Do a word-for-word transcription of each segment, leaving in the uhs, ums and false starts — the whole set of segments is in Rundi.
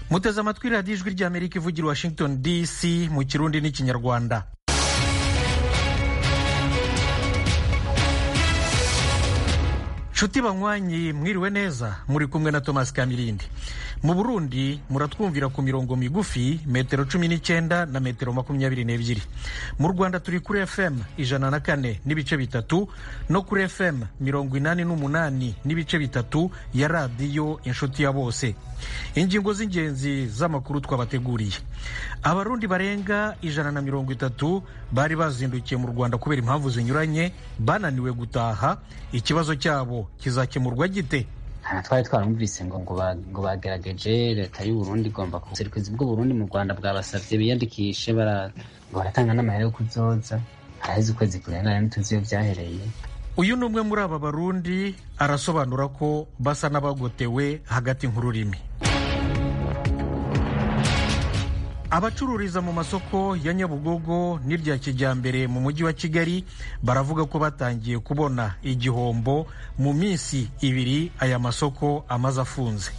muteze amatwi radiyo ijwi ry'Amerika ivugira i Washington D C mu Kirundi n'Ikinyarwanda. Nshuti banywanyi mwiriwe neza, muri kumwe na Thomas Kamirindi. Mu Burundi muratwumvira ku mirongo migufi metero cumi n'icyenda na metero makumyabiri n'ebyiri. Mu Rwanda turi kuri F M ijana na kane n'ibice bitatu no kuri F M mirongo inani n'umunani n'ibice bitatu ya radiyo Inshuti ya Bose. Ingingo z'ingenzi z'amakuru twabateguriye. Abarundi barenga ijana na mirongo itatu bari bazindukiye mu Rwanda kubera impamvu zinyuranye bananiwe gutaha. Ikibazo cyabo kizakemurwa gite? Aha twari twarumvise ngo ngo bagerageje leta y'u Burundi igomba kuserukeza ubwo Burundi mu Rwanda bwabasavye biyandikishe bara ngo baratanga n'amahera yo kuzoza. Haraheze ukwezi kurenga n'ituzi yo byahereye. Uyu numwe muri aba Barundi arasobanura ko basa n'abagotewe hagati nk'ururimi. Abacururiza mu masoko ya Nyabugogo n'irya Kijyambere mu mujyi wa Kigali baravuga ko batangiye kubona igihombo mu minsi ibiri aya masoko amaze afunze.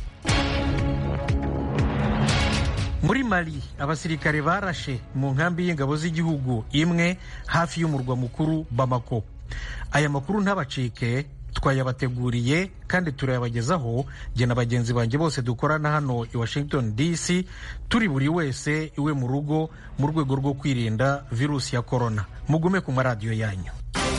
Muri Mali abasirikare barashe mu nkambi y'ingabo z'igihugu imwe hafi y'umurwa mukuru Bamako. Aya makuru ntabacike, twayabateguriye kandi turayabagezaho jye na bagenzi banjye bose dukorana hano i Washington D C, turi buri wese iwe mu rugo mu rwego rwo kwirinda virusi ya corona. Mugume ku maradiyo yanyu.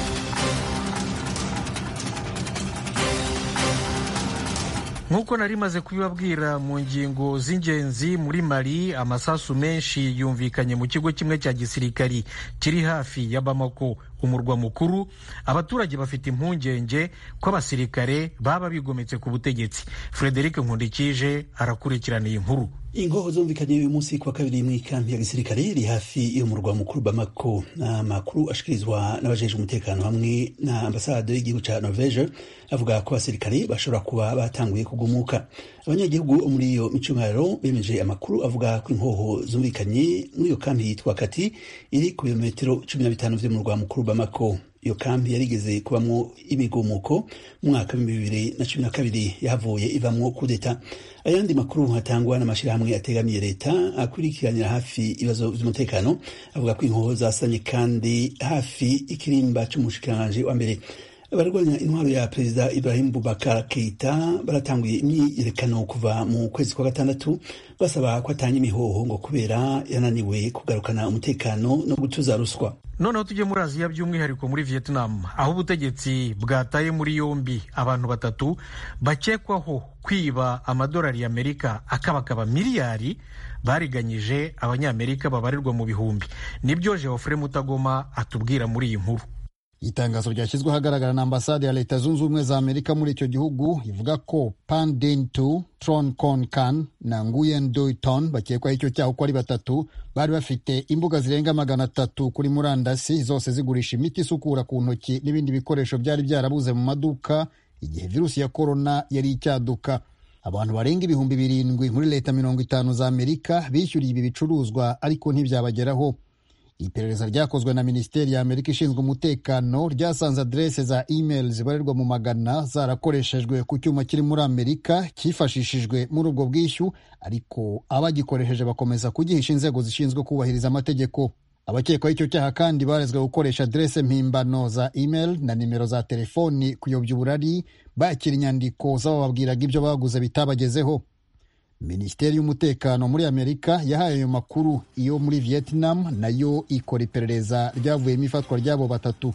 Nkuko nari maze kubibabwira mu ngingo z'ingenzi, muri Mali amasasu menshi yumvikanye mu kigo kimwe cya gisirikari kiri hafi ya Bamako, umurwa mukuru. Abaturage bafite impungenge ko abasirikare baba bigometse ku butegetsi. Frederic Nkundikije arakurikirana iyi nkuru. Ingoho zumvikanye uyu munsi kwa kabiri mu ikambi ya gisirikare iri hafi y'umurwa mukuru Bamako. Amakuru ashikirizwa n'abajejwe umutekano hamwe na ambasade y'igihugu ca Norvege avuga ko abasirikare bashobora kuba batanguye kugumuka. Abanyagihugu muri iyo micungararo bemeje amakuru avuga ko inkoho zumvikanye muri iyo kambi yitwa Kati iri ku birometero cumi na bitanu vy'umurwa mukuru Bamako. Iyo kambi yarigeze kubamwo imigumuko mu mwaka wa bibiri na cumi na kabiri yahavuye ivamwo kudeta. Ayandi makuru hatangwa n'amashirahamwe ategamiye leta akurikiranira hafi ibibazo vy'umutekano avuga ko inkoho zasanye kandi hafi ikirimba c'umushikiranganje wa mbere. Abarwanya intwaro ya Perezida Ibrahim Boubacar Keita baratanguye imyiyerekano kuva mu kwezi kwa gatandatu basaba ko atanga imihoho ngo kubera yananiwe kugarukana umutekano no gutuza ruswa. Noneho tujye muri Aziya, by'umwihariko muri Vietnam, aho ubutegetsi bwataye muri yombi abantu batatu bakekwaho kwiba amadolari y'Amerika akabakaba miliyari bariganyije abanyamerika babarirwa mu bihumbi. Nibyo Geoffrey Mutagoma atubwira muri iyi nkuru. Itangazo ryashyizwe ahagaragara na ambasade ya Leta Zunze Ubumwe za Amerika muri icyo gihugu ivuga ko Pan Dinh Tron Kon Kan na Nguyen Doi Ton bakekwaho icyo cyaha uko ari batatu bari bafite imbuga zirenga magana atatu kuri murandasi, zose zigurisha imiti isukura ku ntoki n'ibindi bikoresho byari byarabuze mu maduka igihe virusi ya corona yari icyaduka. Abantu barenga ibihumbi birindwi muri leta mirongo itanu za Amerika bishyuriye ibi bicuruzwa ariko ntibyabageraho. Iperereza ryakozwe na Minisiteri ya Amerika ishinzwe umutekano ryasanze adrese za email zibarirwa mu magana zarakoreshejwe ku cyuma kiri muri Amerika cyifashishijwe muri ubwo bwishyu, ariko abagikoresheje bakomeza kugihisha inzego zishinzwe kubahiriza amategeko. Abakekwaho icyo cyaha kandi barezwe gukoresha adrese mpimbano za email na nimero za telefoni kuyobya uburari, bakira inyandiko z'abababwiraga ibyo baguze bitabagezeho. Minisiteri y'umutekano muri Amerika yahaye ayo makuru iyo muri Vietnam nayo ikora iperereza ryavuyemo ifatwa ry'abo batatu.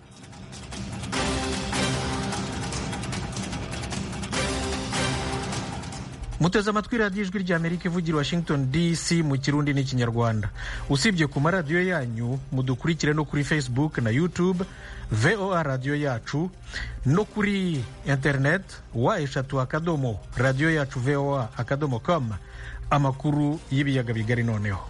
Muteze amatwi radiyo ijwi ry'Amerika ivugira Washington D C mu Kirundi n'Ikinyarwanda. Usibye ku maradiyo yanyu, mudukurikire no kuri Facebook na YouTube V O A radiyo yacu, no kuri internet wa eshatu akadomo radiyo yacu V O A akadomo com. Amakuru y'ibiyaga bigari noneho.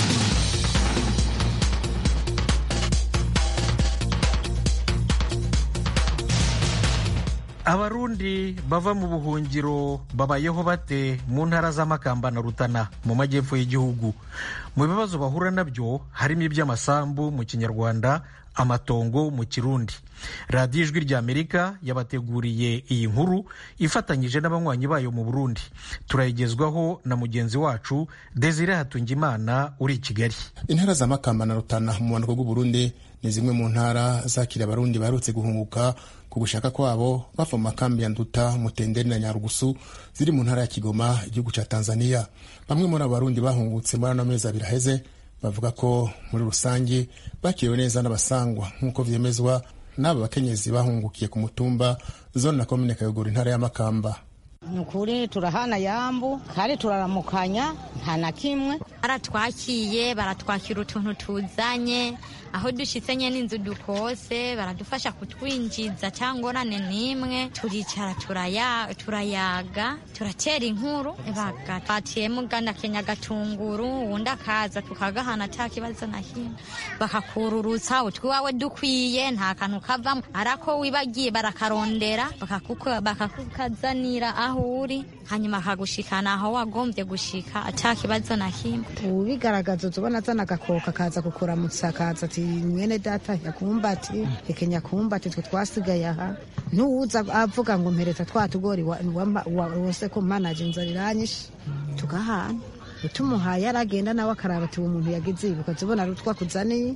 Abarundi bava mu buhungiro babayeho bate mu ntara z'Amakamba na Rutana mu majyepfo y'igihugu? Mu bibazo bahura nabyo harimo iby'amasambu mu Kinyarwanda, amatongo mu Kirundi. Radiyo Ijwi ry'Amerika yabateguriye iyi nkuru ifatanyije n'abanywanyi bayo mu Burundi. Turayigezwaho na mugenzi wacu Desire Hatungimana uri i Kigali. Intara za Makamba na Rutana mu bumanuko bw'u Burundi ni zimwe mu ntara zakira abarundi baherutse guhunguka ku gushaka kwabo bava mu makambi ya Nduta, Mutenderi na Nyarugusu ziri mu ntara ya Kigoma, igihugu ca Tanzania. Bamwe muri abarundi bahungutse muri ano mezi abiri aheze bavuga ko muri rusange bakiriwe neza n'abasangwa nk'uko vyemezwa n'aba bakenyezi bahungukiye ku mutumba zone na komine Kayogoro, intara ya Makamba. Nukuri turahana yambu kandi turaramukanya nta na kimwe. Baratwakiye, baratwakira utuntu tuzanye, aho dushitse nye n'inzu dukose baradufasha kutwinjiza cyangorane nimwe, turicara turaya turayaga turatera inkuru bagatiyemo ganda Kenya gatunguru wunda akaza tukagahana ta kibazo na hino bakakururutsa utwiwawe dukwiye nta kantu kavamo, arako wibagiye barakarondera bakakuka bakakukazanira aho uri hanyuma kagushikana aho wagombye gushika ata kibazo na kimwe. Ubigaragaza uzobona zana gakoka kaza kukuramutsa kaza ati mwene data yakumbati Kenya kumbati twe twasigaye aha ntuza avuga ngo mpereza twatugori wose ko manager nzariranyishe tugahana utumuhaye aragenda nawe akaraba ati umuntu yagize ibuka zibona rutwa kuzaniye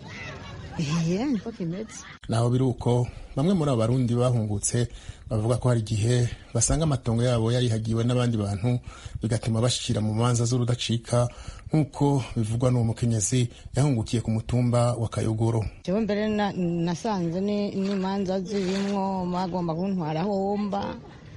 eh niko kimeze. Naho biruko bamwe muri abarundi bahungutse bavuga ko hari gihe basanga amatongo yabo yarihagiwe n'abandi bantu bigatuma bashikira mu manza z'urudacika nkuko bivugwa n'uwo mukenyezi yahungukiye ku mutumba wa Kayogoro. Jewe mbere nasanze ni manza zirimwo magomba kuntwara homba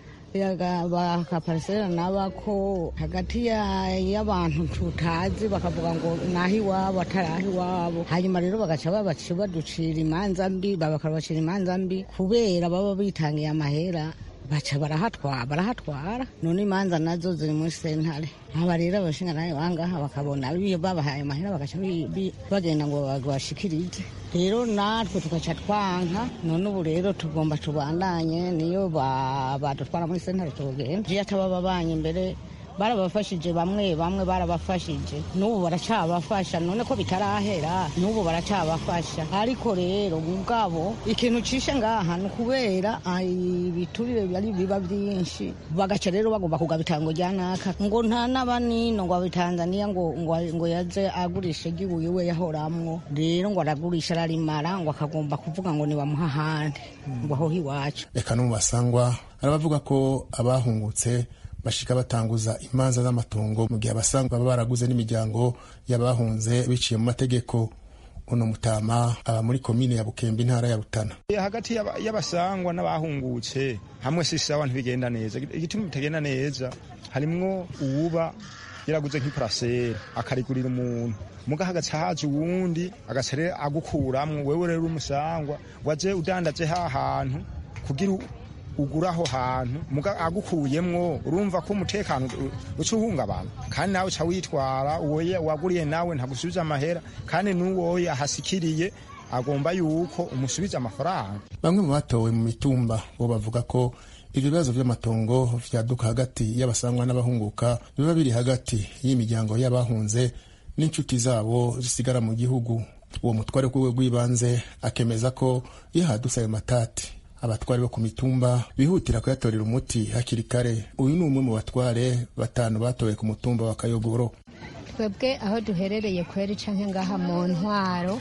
yaga bakaparisera nabako hagati y'abantu tutazi bakavuga ngo nahi wabo atarahi wabo, hanyuma rero bagaca babaciye baducira imanza mbi babakabacira imanza mbi kubera baba bitangiye amahera baca barahatwara barahatwara none imanza nazo ziri muri sentare. Aba rero abashinga nayo bangaha bakabona biyo babahaye amahera bagaca bagenda ngo bagwashikirize, rero natwe tugaca twanka. None ubu rero tugomba tubandanye niyo badutwara muri sentare tugenda je atabababanye imbere barabafashije bamwe bamwe barabafashije n'ubu baracabafasha, none ko bitarahera n'ubu baracabafasha. Ariko rero ubwabo ikintu cishe ngaha no kubera ibiturire bari biba byinshi bagaca rero bagomba kugabitango ryanaka ngo nta nabanino ngo abitanzania ngo ngo yaze agurishe gibuye we yahoramwo, rero ngo aragurisha ararimara ngo akagomba kuvuga ngo ni bamuha handi ngo aho hiwacu. Eka no basangwa arabavuga ko abahungutse bashika batanguza imanza z'amatongo mu gihe abasangwa baba baraguze n'imiryango y'abahunze biciye mu mategeko. Uno mutama aba muri komine ya Bukembe, intara ya Rutana. Hagati y'abasangwa n'abahungutse hamwe si sawa ntibigenda neza. Igituma bitagenda neza harimwo uwuba yaraguze nk'iparasera akarigurira umuntu muga hagaca haje uwundi agacerera agukuramwo wewe rero umusangwa waje udandaje ha hantu kugira uguraho hantu muga agukuyemwo urumva ko umutekano ucuhunga abantu kandi nawe ca witwara uwoye waguriye nawe ntagusubiza amahera kandi n'uwoye ahasikiriye agomba yuko umusubiza amafaranga. Bamwe mu batowe mu mitumba bo bavuga ko ibyo bibazo by'amatongo vyaduka hagati y'abasangwa n'abahunguka biba biri hagati y'imiryango y'abahunze n'inshuti zabo zisigara mu gihugu. Uwo mutware kwe rw'ibanze akemeza ko iyo hadutse ayo matati abatware bo ku mitumba bihutira kuyatorera umuti hakiri kare. Uyu ni umwe mu batware batanu batowe ku mutumba wa Kayogoro. Twebwe aho duherereye kweri canke ngaha mu ntwaro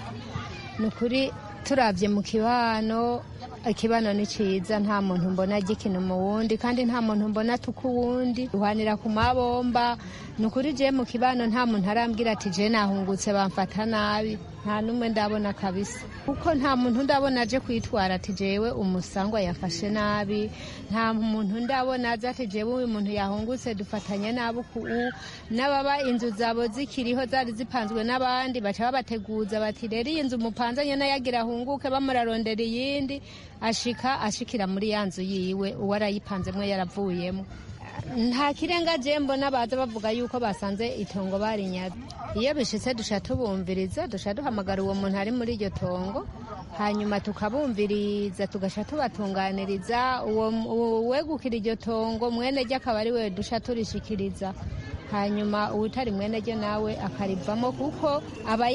nukuri turavye mu kibano, ikibano ni ciza nta muntu mbona gikino mu wundi kandi nta muntu mbona tuku wundi duhanira ku mabomba. Nukuri je mu kibano nta muntu arambwira ati je nahungutse bamfata nabi, nta numwe ndabona kabisa kuko nta muntu ndabona aje kwitwara ati jewe umusangwa yafashe nabi, nta muntu ndabona aje ati jewe uyu muntu yahungutse dufatanye nabo ku n'ababa inzu zabo zikiriho zari zipanzwe n'abandi baca babateguza bati rero iyi nzu mupanzanye nayagira ahunguke bamurarondera iyindi ashika ashikira muri yanzu yiwe uwarayipanzemwe yaravuyemo. Nta kirenga je mbona baza bavuga yuko basanze itongo barinyaze. Iyo bishitse dusha tubumviriza dusha duhamagara uwo muntu ari muri iryo tongo hanyuma tukabumviriza tugasha tubatunganiriza uwo wegukira iryo tongo mwene ryo akaba ari we dusha turishikiriza hanyuma uwutari mwene ryo nawe akarivamo kuko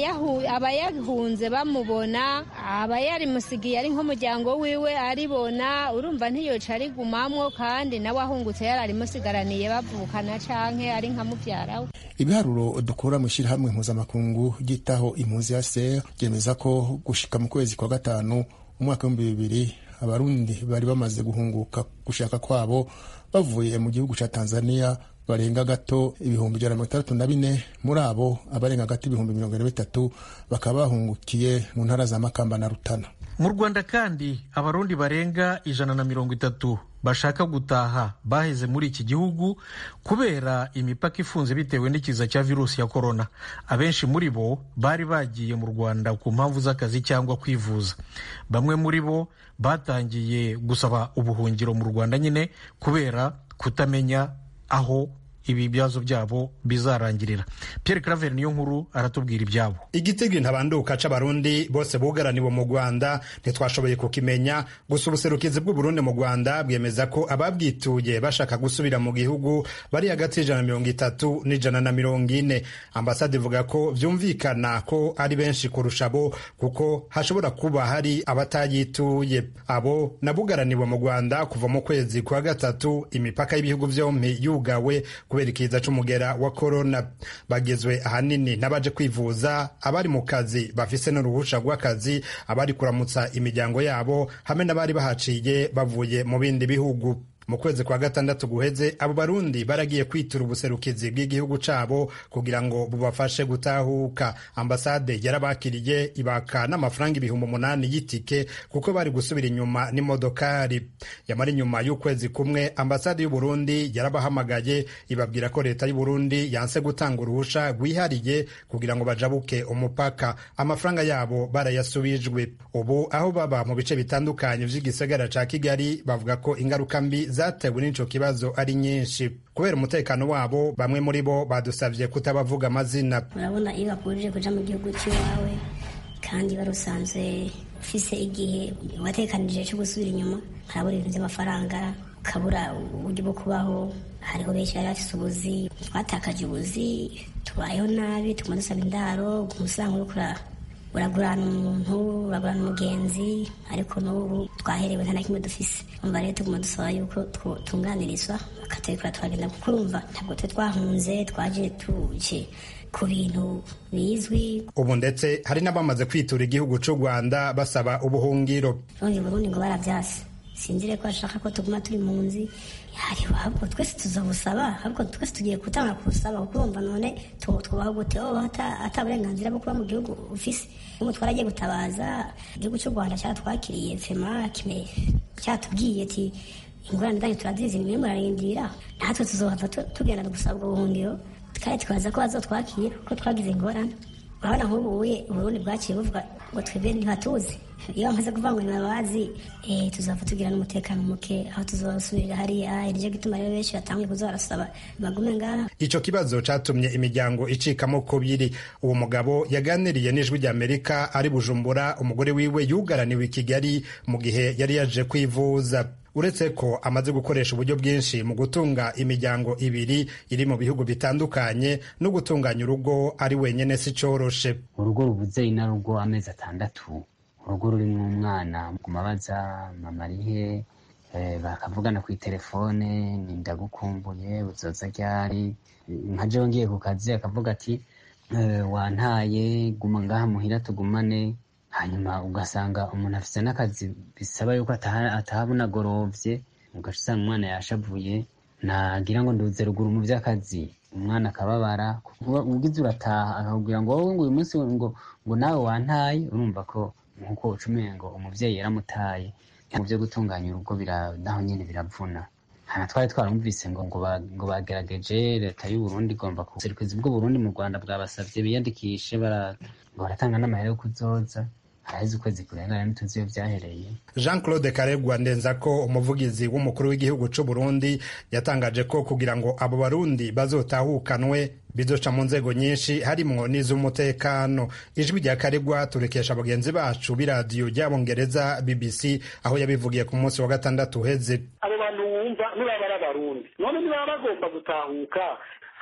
abayahunze bamubona abayarimusigiye ari nk'umuryango wiwe aribona urumva ntiyoca arigumamwo kandi nawe ahungutse yararimusigaraniye bavukana canke ari nka muvyara we. Ibiharuro dukura mu ishirahamwe mpuzamakungu gitaho impunzi ya S E R byemeza ko gushika mu kwezi kwa gatanu umwaka w'ibihumbi bibiri abarundi bari bamaze guhunguka gushaka kwabo bavuye mu gihugu ca Tanzania barenga gato ibihumbi ijana na mirongo itandatu na bine. Muri abo abarenga gato ibihumbi mirongo ine na bitatu bakaba bahungukiye mu ntara za Makamba na Rutana. Mu Rwanda kandi abarundi barenga ijana na mirongo itatu bashaka gutaha baheze muri iki gihugu kubera imipaka ifunze bitewe n'ikiza cya virusi ya korona. Abenshi muri bo bari bagiye mu Rwanda ku mpamvu z'akazi cyangwa kwivuza. Bamwe muri bo batangiye gusaba ubuhungiro mu Rwanda nyine kubera kutamenya aho ibi bibazo byabo bizarangirira. Pierre Claver niyo nkuru aratubwira ibyabo. Igitego ntabanduka c'abarundi bose bugaraniwe mu Rwanda ntitwashoboye kukimenya, gusa ubuserukizi bw'u Burundi mu Rwanda bwemeza ko ababwituye bashaka gusubira mu gihugu bari hagati y'ijana na mirongo itatu n'ijana na mirongo ine. Ambasade ivuga ko vyumvikana ko ari benshi kurusha bo kuko hashobora kuba hari abatayituye. Abo nabugaraniwe mu Rwanda kuva mu kwezi kwa gatatu imipaka y'ibihugu vyompi yugawe kubera ikiza c'umugera wa korona. Bagezwe ahanini n'abaje kwivuza, abari mu kazi bafise n'uruhusha rw'akazi, abari kuramutsa imiryango yabo hamwe n'abari bahaciye bavuye mu bindi bihugu. Mu kwezi kwa gatandatu guheze abo barundi baragiye kwitura ubuserukizi bw'igihugu cabo kugira ngo bubafashe gutahuka. Ambasade yarabakiriye ibaka n'amafaranga ibihumbi umunani y'itike kuko bari gusubira inyuma n'imodokari. Yamara inyuma y'ukwezi kumwe ambasade y'u Burundi yarabahamagaye ibabwira ko leta y'u Burundi yanse gutanga uruhusha rwihariye kugira ngo bajabuke umupaka. Amafaranga yabo barayasubijwe. Ubu aho baba mu bice bitandukanye vy'igisagara ca Kigali bavuga ko ingaruka mbi zatewe n'ico kibazo ari nyinshi. Kubera umutekano wabo bamwe muri bo badusavye kutabavuga amazina. Urabona iyo bakuje kuja mu gihugu cy'iwawe kandi barusanze ufise igihe watekanije cyo gusubira inyuma, harabura ibintu by'amafaranga, kabura uburyo bwo kubaho. Hariho benshi bari bafise ubuzi, twatakaje ubuzi, tubayeho nabi, tuguma dusaba indaro, umusanga urukura uragurana umuntu uragurana umugenzi, ariko n'ubu twaherewe nta na kimwe dufise. Umva rero tuguma dusaba yuko tunganirizwa bakatekura twagenda, kuko urumva ntabwo twe twahunze, twaje tuje ku bintu bizwi. Ubu ndetse hari n'abamaze kwitura igihugu c'u Rwanda basaba ubuhungiro. None Burundi ngo baravyase, sinzire ko ashaka ko tuguma turi mu nzi. Hariho ahubwo twese tuzobusaba, ahubwo twese tugiye gutanga kusaba, kuko urumva none twubaho gute aho ata burenganzira bwo kuba mu gihugu ufise. Umutwara agiye gutabaza, igihugu cy'u Rwanda cyatwakiriye fema kime cyatubwiye ati ingorane zanyu turazizi, nimwe murarindira, natwe tuzohava tugenda gusaba ubuhungiro kandi twaza ko bazotwakira kuko twagize ingorane. Urabona nk'ubu Uburundi bwaciye buvuga ngo twebwe ntibatuzi. Iyo bamaze kuvuga ngo ntibabazi, eh tuzava tugira n'umutekano muke aho tuzosubirira hariya. Iryo gituma rero benshi batangiye kuza barasaba bagume ngaha. Ico kibazo catumye imiryango icikamo kubiri. Uwo mugabo yaganiriye n'Ijwi ry'Amerika ari Bujumbura, umugore wiwe yugaraniwe i Kigali mu gihe yari yaje kwivuza. Uretse ko amaze gukoresha uburyo bwinshi mu gutunga imiryango ibiri iri mu bihugu bitandukanye, no gutunganya urugo ari wenyene si coroshe. Urugo rubuze inarugo amezi atandatu, urugo rurimwo umwana kumabaza mama arihe, eh, bakavugana ku telefone, nindagukumbuye uzoza ryari. Nkaje ngiye ku kazi akavuga ati eh, wantaye guma ngaha muhira tugumane. Hanyuma ugasanga umuntu afise n'akazi bisaba yuko atahabona gorovye, ugasanga umwana yashavuye, nagira ngo nduze ruguru mu vy'akazi, umwana akababara. Ugize urataha akakubwira ngo wowe ngo uyu munsi ngo ngo nawe wantaye, urumva ko nkuko ucumenye ngo umuvyeyi yaramutaye. Mu vyo gutunganya urugo naho nyene biravuna. Hana twari twarumvise ngo ngo bagerageje leta y'u Burundi igomba kuserukiza bw'u Burundi mu Rwanda bwabasavye biyandikishe bara ngo baratanga n'amahera yo kuzoza. Haheze ukwezi kurenga ntituzi iyo vyahereye. Jean Claude Karegwa Ndenzako, umuvugizi w'umukuru w'igihugu c'u Burundi, yatangaje ko kugira ngo abo barundi bazotahukanwe bizoca mu nzego nyinshi harimwo n'iz'umutekano. Ijwi rya Karegwa turekesha abagenzi bacu b'iradiyo ry'Abongereza B B C, aho yabivugiye ku munsi wa gatandatu uheze. Abo bantu wumva nibaba ari abarundi, none nibaba bagomba gutahuka,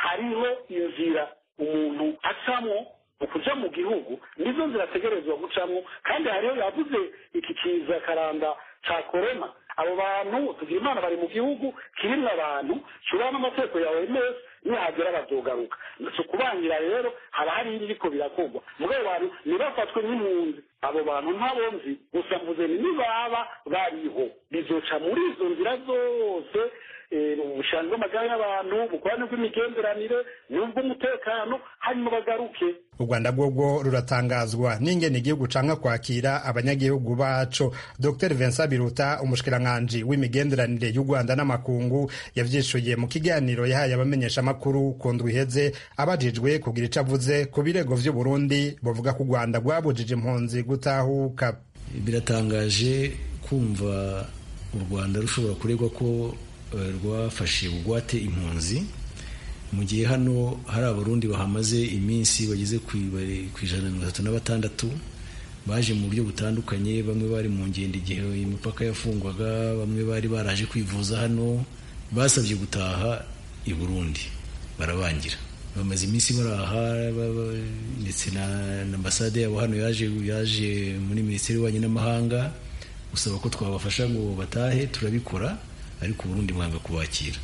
hariho inzira umuntu acamwo ukuja mu gihugu, nizo nzira ategerezwa gucamwo, kandi hariho yavuze iki kiza karanda ca korona. Abo bantu tugira imana bari mu gihugu kirimwo abantu shura n'amategeko ya O M S nihagera bazogaruka. Si ukubangira rero haba hari ibiriko birakorwa mugabo bantu nibafatwe n'impunzi. Abo bantu ntabonzi gusa mvuze ni nibaba bariho bizoca muri izo nzira zose, ubushangi bw'amagara y'abantu, ubukorane bw'imigenderanire n'ubw'umutekano, hanyuma bagaruke. U Rwanda rwogo ruratangazwa n'ingene igihugu canka kwakira abanyagihugu baco. Dr Vincent Biruta, umushikiranganji w'imigenderanire y'u Rwanda n'amakungu, yavyishuye mu kiganiro yahaye abamenyesha makuru ku ndwi iheze, abajijwe kugira ico avuze ku birego vy'u Burundi bavuga ko u Rwanda rwabujije impunzi gutahuka. Biratangaje kumva u Rwanda rushobora kuregwa ko rwafashe bugwate impunzi mu gihe hano hari abarundi bahamaze iminsi bageze ku ijana na mirongo itatu na batandatu baje mu buryo butandukanye. Bamwe bari mu ngendo igihe imipaka yafungwaga, bamwe bari baraje kwivuza hano, basabye gutaha i Burundi barabangira. Bamaze iminsi baraha, ndetse na ambasade yabo hano yaje yaje muri Minisiteri y'Ububanyi n'Amahanga gusaba ko twabafasha ngo batahe, turabikora, ariko Burundi mwanga kubakira.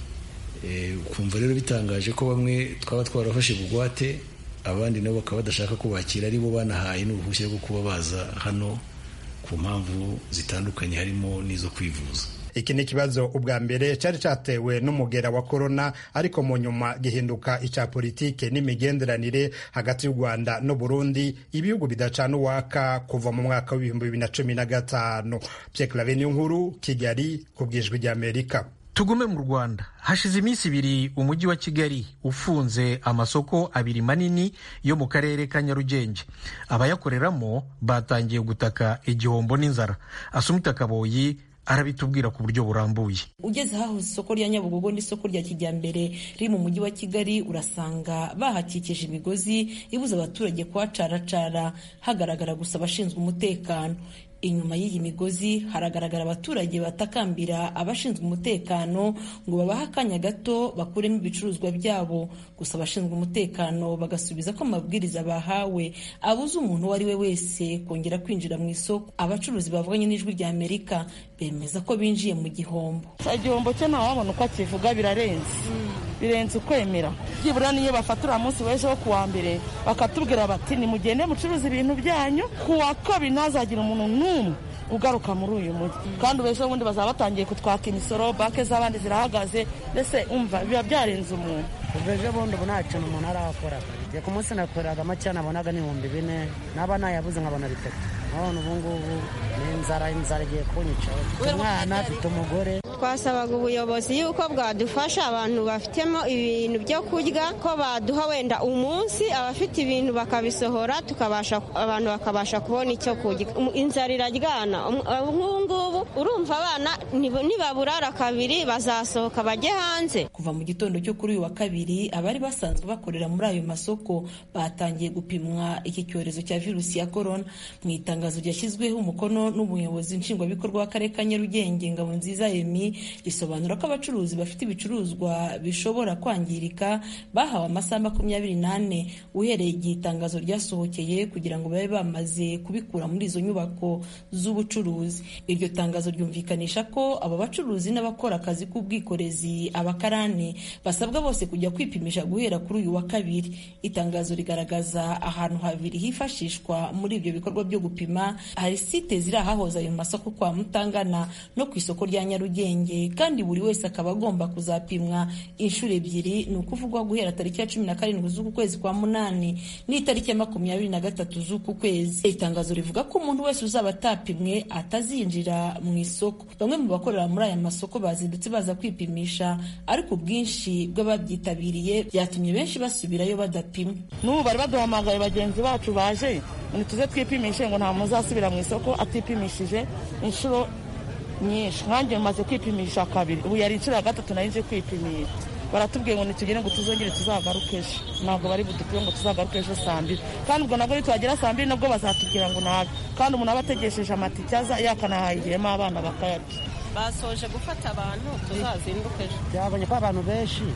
Ukumva rero bitangaje ko bamwe twaba twarafashe bugwate, abandi nabo bakaba badashaka kubakira, ari bo banahaye n'uruhushya rwo kuba baza hano ku mpamvu zitandukanye, harimo n'izo kwivuza. Iki ni kibazo ubwa mbere cyari cyatewe n'umugera wa corona, ariko mu nyuma gihinduka icya politike n'imigenderanire hagati y'u Rwanda no Burundi, ibihugu bidacana uwaka kuva mu mwaka w'ibihumbi bibiri na cumi na gatanu. Pierre Claver Nkuru, Kigali, ku bw'ijwi ry'Amerika. Tugume mu Rwanda. Hashize iminsi ibiri umujyi wa Kigali ufunze amasoko abiri manini yo mu karere ka Nyarugenge. Abayakoreramo batangiye gutaka igihombo n'inzara. Asumita Kaboyi arabitubwira ku buryo burambuye. Ugeze haho isoko rya Nyabugogo n'isoko rya Kijyambere riri mu mujyi wa Kigali, urasanga bahakikije imigozi ibuza abaturage kuhacaracara, hagaragara gusa abashinzwe umutekano. Inyuma y'iyi migozi haragaragara abaturage batakambira abashinzwe umutekano ngo babahe akanya gato bakuremo ibicuruzwa byabo. Gusa abashinzwe umutekano bagasubiza ko amabwiriza bahawe abuza umuntu uwo ari we wese kongera kwinjira mu isoko. Abacuruzi bavuganye n'ijwi rya Amerika bemeza ko binjiye mu gihombo. Igihombo cyo ntawabona uko akivuga, birarenze birenze ukwemera. Byibura niyo bafatura munsi w'ejo wo kuwa mbere bakatubwira bati nimugende mucuruza ibintu byanyu, kuwa kabiri ntazagira umuntu n'umwe ugaruka muri uyu mujyi. Kandi ubejo bundi bazaba batangiye kutwaka imisoro, banke z'abandi zirahagaze, mbese umva biba byarenze umuntu. Ubejo bundi ubu nta kintu umuntu arakora. Ku munsi nakoreraga make nabonaga n'ibihumbi bine, naba nayabuze nkabona bitatu. None ubu ngubu n'inzara inzara igiye kunyica. Umwana afite umugore. Twasabaga ubuyobozi yuko bwadufasha abantu bafitemo ibintu byo kurya, ko baduha wenda umunsi abafite ibintu bakabisohora, tukabasha abantu bakabasha kubona icyo kurya. Inzara iraryana. Nk'ubu ngubu urumva abana nibaburara kabiri bazasohoka bajye hanze. Kuva mu gitondo cyo kuri uyu wa kabiri, abari basanzwe bakorera muri ayo masoko batangiye gupimwa iki cyorezo cya virusi ya corona. Mu itangazo ryashyizweho umukono n'umuyobozi nshingwabikorwa w'akarere ka Nyarugenge, Ngabonziza Emi, risobanura ko abacuruzi bafite ibicuruzwa bishobora kwangirika bahawe amasaha makumyabiri n'ane uhereye igihe itangazo ryasohokeye kugira ngo babe bamaze kubikura muri izo nyubako z'ubucuruzi. Iryo tangazo ryumvikanisha ko aba bacuruzi n'abakora akazi k'ubwikorezi, abakarani, basabwa bose kujya kwipimisha guhera kuri uyu wa kabiri. Itangazo rigaragaza ahantu habiri hifashishwa muri ibyo bikorwa byo gupima. Hari site ziri ahahoze ayo masoko kwa Mutangana no ku isoko rya Nyarugenge, kandi buri wese akaba agomba kuzapimwa inshuro ebyiri, ni ukuvugwa guhera tariki ya cumi na karindwi z'uku kwezi kwa munani n'itariki ya makumyabiri na gatatu z'uku kwezi. Itangazo rivuga ko umuntu wese uzaba atapimwe atazinjira mu isoko. Bamwe mu bakorera muri aya masoko bazindutse baza kwipimisha, ariko ubwinshi bw'ababyitabiriye byatumye benshi basubirayo badapimwe. N'ubu bari baduhamagaye bagenzi bacu baje ngo tuze twipimishe, ngo nta muzasubira mu isoko atipimishije inshuro nyinshi. Nkanjye maze kwipimisha kabiri, ubu yari inshuro ya gatatu nari nje kwipimisha. Baratubwiye ngo nitugire ngo tuzongere tuzagaruke ejo. Ntabwo bari budupime ngo tuzagaruke ejo saa mbiri, kandi ubwo nabwo nitwagera saa mbiri nabwo bazatubwira ngo nabi, kandi umuntu aba ategesheje amatike aza yakanahahiriyemo abana bakayarya. Basoje gufata abantu tuzazinduke ejo. Byabonye ko abantu benshi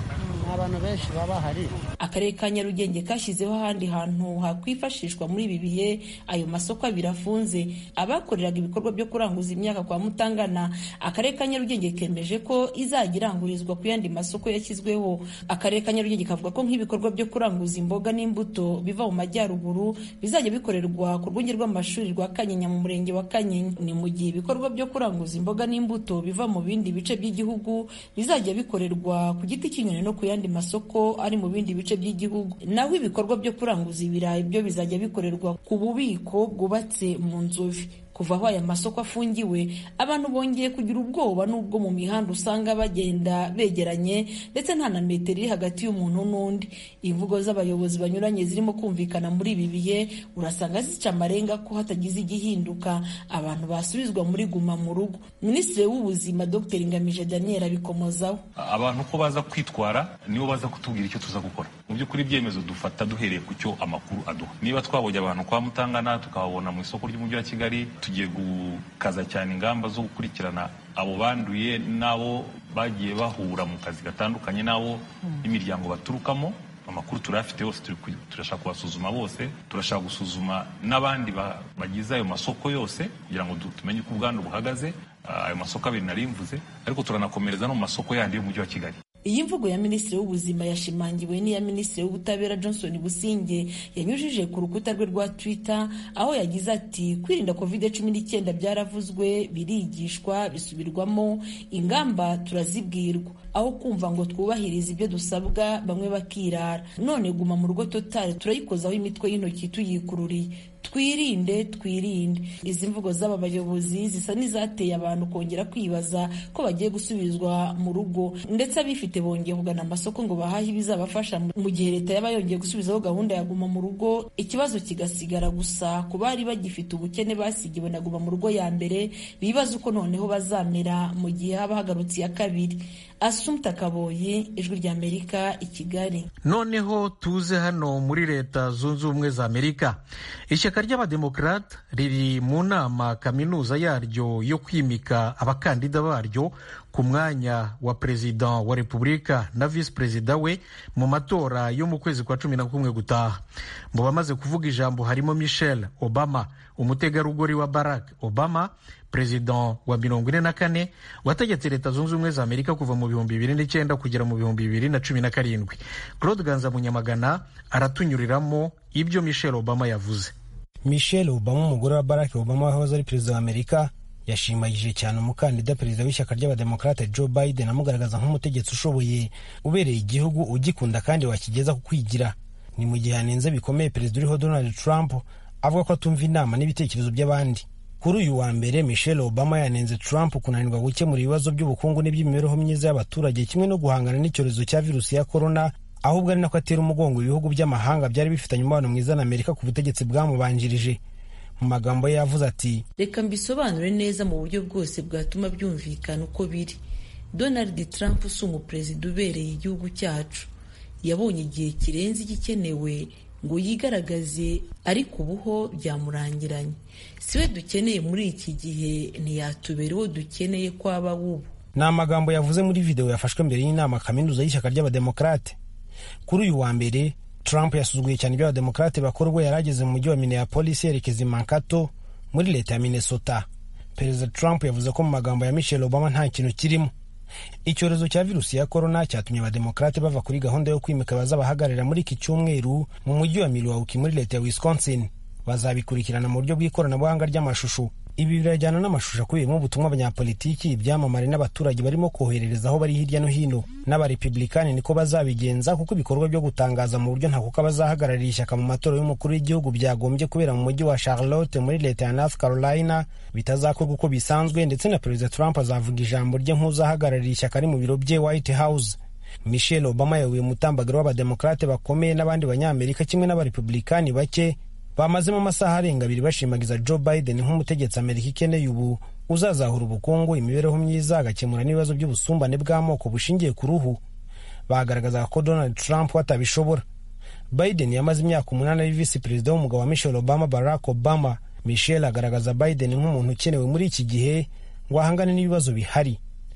nta bantu benshi baba hari. Akarere ka Nyarugenge kashyizeho ahandi hantu hakwifashishwa muri ibi bihe ayo masoko abiri afunze. Abakoreraga ibikorwa byo kuranguza imyaka kwa Mutangana, akarere ka Nyarugenge kemeje ko izajya irangurizwa ku yandi masoko yashyizweho. Akarere ka Nyarugenge kavuga ko nk'ibikorwa byo kuranguza imboga n'imbuto biva mu majyaruguru bizajya bikorerwa ku rwunge rw'amashuri rwa Kanyinya mu murenge wa Kanyinya. Ni mu gihe ibikorwa byo kuranguza imboga n'imbuto biva mu bindi bice by'igihugu bizajya bikorerwa ku giti cy'inyoni no ku yandi masoko ari mu bindi bice by'igihugu. Naho ibikorwa byo kuranguza ibirayi byo bizajya bikorerwa ku bubiko bwubatse mu nzovi. Kuva aho aya masoko afungiwe, abantu bongeye kugira ubwoba n'ubwo mu mihanda usanga bagenda begeranye ndetse nta na metero iri hagati y'umuntu n'undi. Imvugo z'abayobozi banyuranye zirimo kumvikana muri ibi bihe urasanga zica amarenga ko hatagize igihinduka abantu basubizwa muri guma mu rugo. Minisitiri w'Ubuzima Dr Ngamije Daniel abikomozaho. Abantu ko baza kwitwara nibo baza kutubwira icyo tuza gukora. Mu by'ukuri ibyemezo dufata duhereye ku cyo amakuru aduha. Niba twabonye abantu kwa Mutangana tukababona mu isoko ry'umujyi wa Kigali, tugiye gukaza cyane ingamba zo gukurikirana abo banduye n'abo bagiye bahura mu kazi gatandukanye n'abo imiryango baturukamo. Amakuru turafite yose, turashaka kubasuzuma bose, turashaka gusuzuma n'abandi bagize ayo masoko yose kugira ngo tumenye uko ubwandu buhagaze. Ayo masoko abiri narimvuze, ariko turanakomereza no mu masoko yandi y'umujyi wa Kigali. Iyi mvugo ya Minisitiri w'Ubuzima yashimangiwe n'iya Minisitiri w'Ubutabera Johnson Businge yanyujije ku rukuta rwe rwa Twitter, aho yagize ati kwirinda covid cumi n'icyenda byaravuzwe, birigishwa, bisubirwamo, ingamba turazibwirwa, aho kumva ngo twubahiriza ibyo dusabwa bamwe bakirara. None guma mu rugo totale turayikozaho imitwe y'intoki tuyikururiye. Twirinde twirinde. Izi mvugo z'aba bayobozi zisa n'izateye abantu kongera kwibaza ko bagiye gusubizwa mu rugo, ndetse abifite bongeye kugana amasoko ngo bahahe ibizabafasha mu gihe leta yaba yongeye gusubizaho gahunda ya guma mu rugo. Ikibazo kigasigara gusa ku bari bagifite ubukene basigiwe na guma mu rugo ya mbere, bibaza uko noneho bazamera mu gihe haba hagarutse iya kabiri. Assumpta Kaboye, Ijwi ry'Amerika, i Kigali. Noneho tuze hano muri Leta Zunze Ubumwe za Amerika. Ishyaka ry'Abademokrate riri mu nama kaminuza yaryo yo kwimika abakandida baryo ku mwanya wa perezida wa Repubulika na visi perezida we mu matora yo mu kwezi kwa cumi na kumwe gutaha. Mu bamaze kuvuga ijambo harimo Michelle Obama, umutegarugori wa Barack Obama, perezida wa mirongo ine na kane wategetse Leta Zunze Ubumwe za Amerika kuva mu bihumbi bibiri n'icyenda kugera mu bihumbi bibiri na cumi na karindwi. Claude Ganza Munyamagana aratunyuriramo ibyo Michelle Obama yavuze. Michelle Obama, umugore wa Barack Obama wahoze ari perezida wa Amerika, yashimagije cyane umukandida perezida w'ishyaka ry'Abademokrate Joe Biden, amugaragaza nk'umutegetsi ushoboye, ubereye igihugu, ugikunda kandi wakigeza ku kwigira. Ni mu gihe hanenze bikomeye perezida uriho Donald Trump, avuga ko atumva inama n'ibitekerezo by'abandi. Kuri uyu wa mbere, Michelle Obama yanenze Trump kunanirwa gukemura ibibazo by'ubukungu n'iby'imibereho myiza y'abaturage kimwe no guhangana n'icyorezo cya virusi ya corona, ahubwo ari nako atera umugongo ibihugu by'amahanga byari bifitanye umubano mwiza na Amerika ku butegetsi bwamubanjirije. Mu magambo ye yavuze ati, reka mbisobanure neza mu buryo bwose bwatuma byumvikana uko biri. Donald Trump si umuperezida ubereye igihugu cyacu. Yabonye igihe kirenze igikenewe ngo yigaragaze, ariko ubuho byamurangiranye. Siwe dukeneye muri iki gihe, ntiyatubera uwo dukeneye kwaba wubu. Ni amagambo yavuze muri video yafashwe mbere y'inama kaminuza y'ishyaka ry'Abademokrate. Kuri uyu wa mbere, Trump yasuzuguye cyane ibyo Abademokrate bakora ubwo yari ageze mu mujyi wa Minneapolis yerekeza i Mankato muri leta ya Minnesota. Perezida Trump yavuze ko mu magambo ya Michelle Obama nta kintu kirimo. Icyorezo cya virusi ya corona cyatumye Abademokrate bava kuri gahunda yo kwimika bazabahagararira muri iki cyumweru mu mujyi wa Milwaukee muri leta ya Wisconsin. Bazabikurikirana mu buryo bw'ikoranabuhanga ry'amashusho. Ibi birajyana n'amashusho akubiyemo ubutumwa abanyapolitiki, ibyamamare n'abaturage barimo koherereza aho bari hirya no hino. N'abarepublikani niko bazabigenza, kuko ibikorwa byo gutangaza mu buryo ntakuka bazahagararira ishyaka mu matora y'umukuru w'igihugu byagombye kubera mu mujyi wa Charlotte muri leta ya North Carolina bitazakorwa uko bisanzwe, ndetse na Perezida Trump azavuga ijambo rye nk'uzahagararira ishyaka ari mu biro bye White House. Michelle Obama yahuye mutambagiro w'Abademokrate bakomeye n'abandi banyamerika kimwe n'abarepublikani bake bamazemo amasaha arenga abiri bashimagiza Joe Biden nk'umutegetsi Amerika ikeneye ubu, uzazahura ubukungu, imibereho myiza, agakemura n'ibibazo by'ubusumbane bw'amoko bushingiye ku ruhu. Bagaragaza ko Donald Trump atabishobora. Biden yamaze imyaka umunani ari visi perezida w'umugabo wa Michelle Obama, Barack Obama. Michelle agaragaza Biden nk'umuntu ukenewe muri iki gihe ngo ahangane n'ibibazo bihari.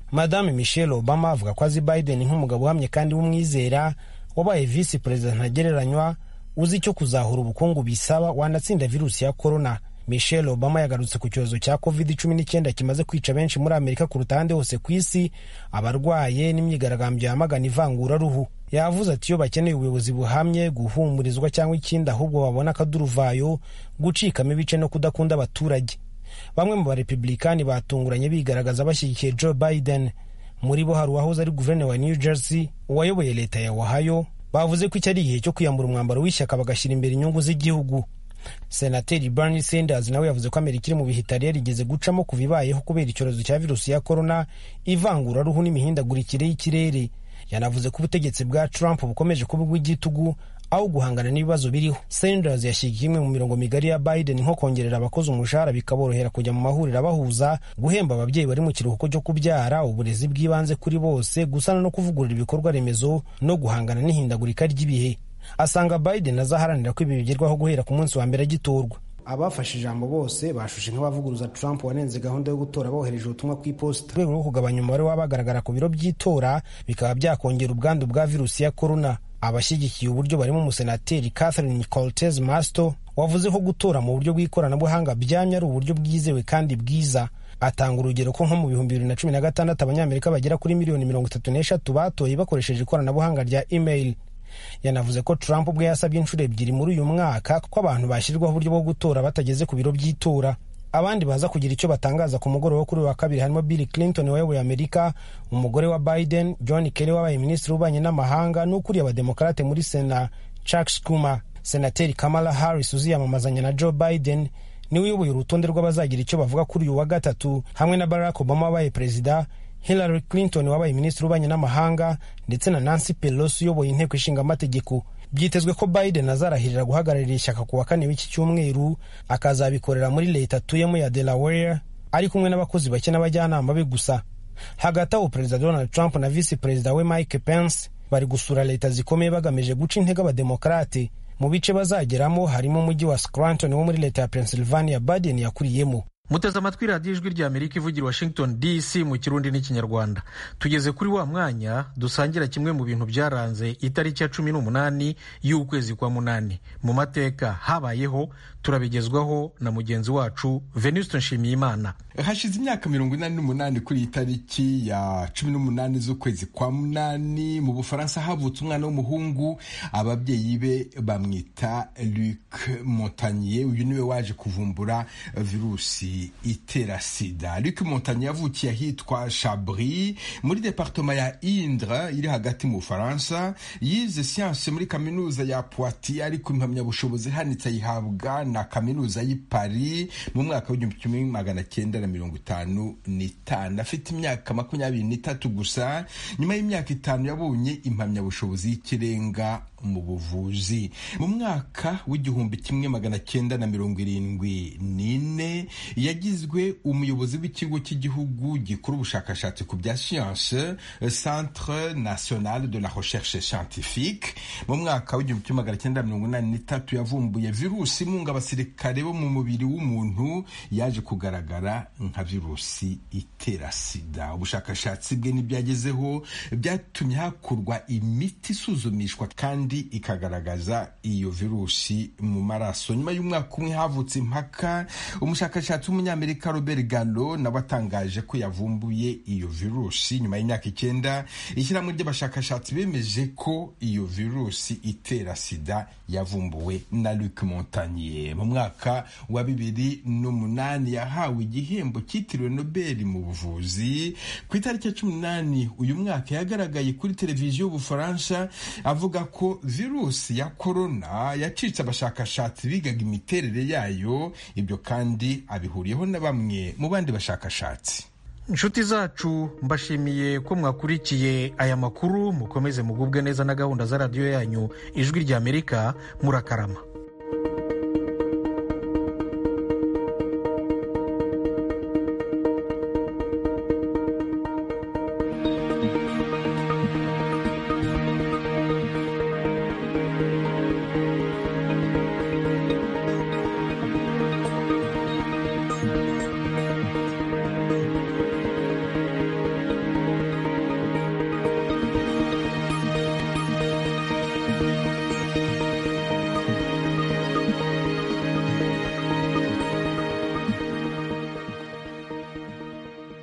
Madame Michelle Obama avuga ko azi Biden nk'umugabo uhamye kandi w'umwizera wabaye visi perezida ntagereranywa uzi icyo kuzahura ubukungu bisaba wanatsinda virusi ya corona. Michelle Obama yagarutse ku cyorezo cya covid cumi n'icyenda kimaze kwica benshi muri Amerika kuruta ahandi hose ku isi, abarwaye n'imyigaragambyo yamagana ivangura ruhu. Yavuze ati iyo bakeneye ubuyobozi buhamye, guhumurizwa cyangwa ikindi, ahubwo babona akaduruvayo, gucikamo ibice no kudakunda abaturage. Bamwe mu barepublikani batunguranye bigaragaza bashyigikiye Joe Biden. Muri bo hari uwahoze ari guverineri wa New Jersey, uwayoboye leta ya Ohio. Bavuze ko iki ari igihe cyo kwiyambura umwambaro w'ishyaka bagashyira imbere inyungu z'igihugu. Senateri Bernie Sanders nawe yavuze ko Amerika iri mu bihe itari yarigeze gucamo kuva ibayeho kubera icyorezo cya virusi ya corona, ivangura ruhu n'imihindagurikire y'ikirere. Yanavuze ko ubutegetsi bwa Trump bukomeje kuba ubw'igitugu aho guhangana n'ibibazo biriho. Sanders yashyigikiye imwe mu mirongo migari ya Biden nko kongerera abakozi umushahara bikaborohera kujya mu mahuriro abahuza, guhemba ababyeyi bari mu kiruhuko cyo kubyara, uburezi bw'ibanze kuri bose, gusana no kuvugurura ibikorwa remezo no guhangana n'ihindagurika ry'ibihe. Asanga Biden azaharanira ko ibi bigerwaho guhera ku munsi wa mbere agitorwa. Abafashe ijambo bose bashushe nk'abavuguruza Trump wanenze gahunda yo gutora bohereje ubutumwa ku iposita. Rwego rwo kugabanya umubare w'abagaragara ku biro by'itora bikaba byakongera ubwandu bwa virusi ya corona. Abashyigikiye uburyo barimo umusenateri Catherine Cortez Masto wavuze ko gutora mu buryo bw'ikoranabuhanga byamye ari uburyo bwizewe kandi bwiza. Atanga urugero ko nko mu bihumbi bibiri na cumi na gatandatu abanyamerika bagera kuri miliyoni mirongo itatu n'eshatu batoye bakoresheje ikoranabuhanga rya email. Yanavuze ko Trump ubwe yasabye inshuro ebyiri muri uyu mwaka ko abantu bashyirwaho uburyo bwo gutora batageze ku biro by'itora. Abandi baza kugira icyo batangaza ku mugoroba kuri wa kabiri harimo Bill Clinton wayoboye Amerika, umugore wa Biden, John Kerry wabaye minisitiri w'ububanyi n'amahanga n'ukuriye abademokrate muri Sena Chuck Schumer. Senateri Kamala Harris uziyamamazanya na Joe Biden niwe uyoboye urutonde rw'abazagira icyo bavuga kuri uyu wa gatatu, hamwe na Barack Obama wabaye perezida, Hillary Clinton wabaye minisitiri w'ububanyi n'amahanga ndetse na Nancy Pelosi uyoboye inteko ishinga amategeko. Byitezwe ko Biden azarahirira guhagararira ishyaka ku wa kane w'iki cyumweru, akazabikorera muri leta atuyemo ya Delaware ari kumwe n'abakozi bake n'abajyanama be gusa. Hagati aho Perezida Donald Trump na Visi Perezida we Mike Pence bari gusura leta zikomeye bagamije guca intege abademokrate. Mu bice bazageramo harimo umujyi wa Scranton wo muri leta ya Pennsylvania Biden yakuriyemo. Muteze amatwi radiyo ijwi rya Amerika ivugira Washington D C mu Kirundi n'Ikinyarwanda. Tugeze kuri wa mwanya dusangira kimwe mu bintu byaranze itariki ya cumi n'umunani y'ukwezi kwa munani. Mu mateka habayeho, turabigezwaho na mugenzi wacu Venuste Nshimiyimana. Hashize imyaka mirongo inani n'umunani kuri itariki ya cumi n'umunani z'ukwezi kwa munani mu Bufaransa havutse umwana w'umuhungu, ababyeyi be bamwita Luc Montagnier. Uyu niwe waje kuvumbura virusi itera sida. Luc Montagnier yavukiye ahitwa Chabris muri departement ya Indre iri hagati mu Bufaransa. Yize science muri kaminuza ya Poitiers, ariko impamyabushobozi hanitse ayihabwa na kaminuza y'i Paris mu mwaka w'igihumbi kimwe magana cyenda na mirongo itanu n'itanu. Afite imyaka makumyabiri n'itatu gusa. Nyuma y'imyaka itanu yabonye impamyabushobozi y'ikirenga mu buvuzi. Mu mwaka w'igihumbi kimwe magana cyenda na mirongo irindwi n'ine yagizwe umuyobozi w'ikigo cy'igihugu gikora ubushakashatsi ku bya science, Centre National de la Recherche Scientifique. Mu mwaka w'igihumbi kimwe magana cyenda mirongo inani n'itatu yavumbuye virusi imunga abasirikare bo mu mubiri w'umuntu yaje kugaragara nka virusi itera sida. Ubushakashatsi bwe n'ibyagezeho byatumye hakorwa imiti isuzumishwa kandi ikagaragaza iyo virusi mu maraso. Nyuma y'umwaka umwe havutse impaka, umushakashatsi w'umunyamerika Robert Gallo nawe atangaje ko yavumbuye iyo virusi. Nyuma y'imyaka icyenda ishyirahamwe ry'abashakashatsi bemeje ko iyo virusi itera sida yavumbuwe na Luc Montagnier. Mu mwaka wa bibiri n'umunani yahawe igihembo cyitiriwe Nobel mu buvuzi. Ku itariki ya cumi n'umunani uyu mwaka yagaragaye kuri televiziyo y'Ubufaransa avuga ko virusi ya corona yacitse abashakashatsi bigaga imiterere yayo. Ibyo kandi abihuriyeho na bamwe mu bandi bashakashatsi. Inshuti zacu, mbashimiye ko mwakurikiye aya makuru. Mukomeze mugubwe neza na gahunda za radiyo yanyu Ijwi rya Amerika. Murakarama.